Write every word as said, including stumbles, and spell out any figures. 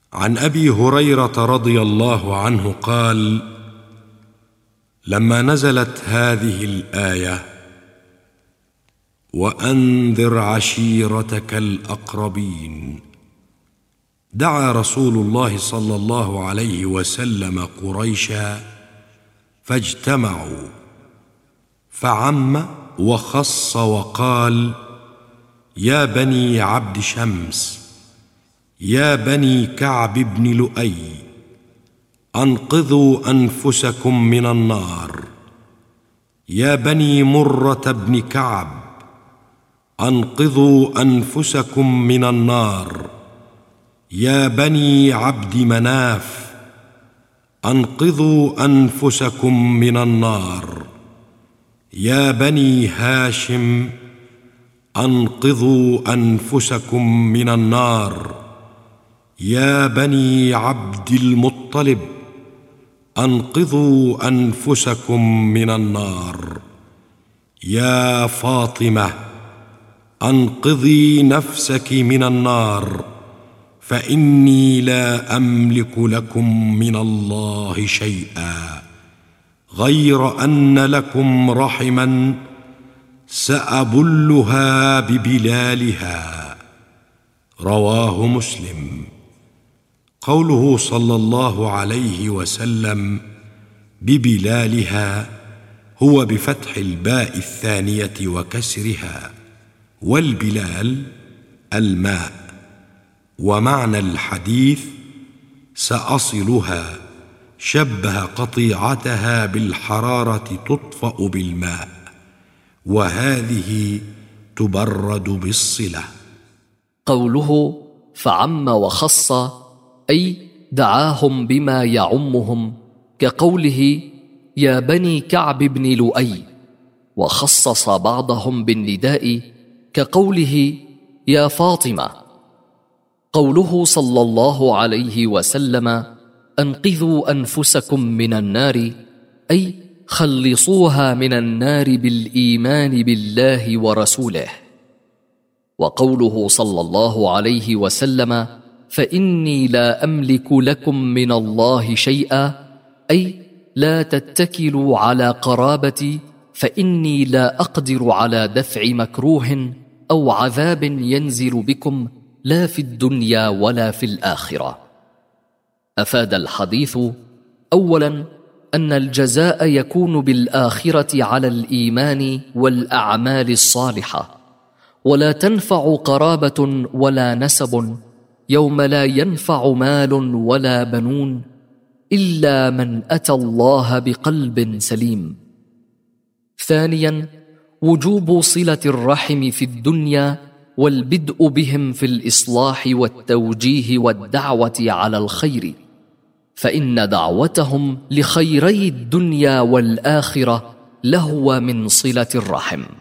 عن أبي هريرة رضي الله عنه قال: لما نزلت هذه الآية: وأنذر عشيرتك الأقربين، دعا رسول الله صلى الله عليه وسلم قريشا فاجتمعوا، فعم وخص وقال: يا بني عبد شمس، يا بني كعب بن لؤي، أنقذوا أنفسكم من النار. يا بني مرة بن كعب، أنقذوا أنفسكم من النار. يا بني عبد مناف، أنقذوا أنفسكم من النار. يا بني هاشم، أنقذوا أنفسكم من النار. يا بني عبد المطلب، أنقذوا أنفسكم من النار. يا فاطمة، أنقذي نفسك من النار، فإني لا أملك لكم من الله شيئا، غير أن لكم رحما سأبلها ببلالها. رواه مسلم. قوله صلى الله عليه وسلم ببلالها هو بفتح الباء الثانية وكسرها، والبلال الماء. ومعنى الحديث سأصلها، شبه قطيعتها بالحرارة تطفأ بالماء، وهذه تبرد بالصلة. قوله فعم وخص أي دعاهم بما يعمهم، كقوله يا بني كعب بن لؤي، وخصص بعضهم بالنداء كقوله يا فاطمة. قوله صلى الله عليه وسلم أنقذوا أنفسكم من النار، أي خلصوها من النار بالإيمان بالله ورسوله. وقوله صلى الله عليه وسلم فإني لا أملك لكم من الله شيئا، أي لا تتكلوا على قرابتي، فإني لا أقدر على دفع مكروه أو عذاب ينزل بكم، لا في الدنيا ولا في الآخرة. أفاد الحديث: أولا أن الجزاء يكون بالآخرة على الإيمان والأعمال الصالحة، ولا تنفع قرابة ولا نسب يوم لا ينفع مال ولا بنون إلا من أتى الله بقلب سليم. ثانيا وجوب صلة الرحم في الدنيا، والبدء بهم في الإصلاح والتوجيه والدعوة على الخير، فإن دعوتهم لخيري الدنيا والآخرة لهو من صلة الرحم.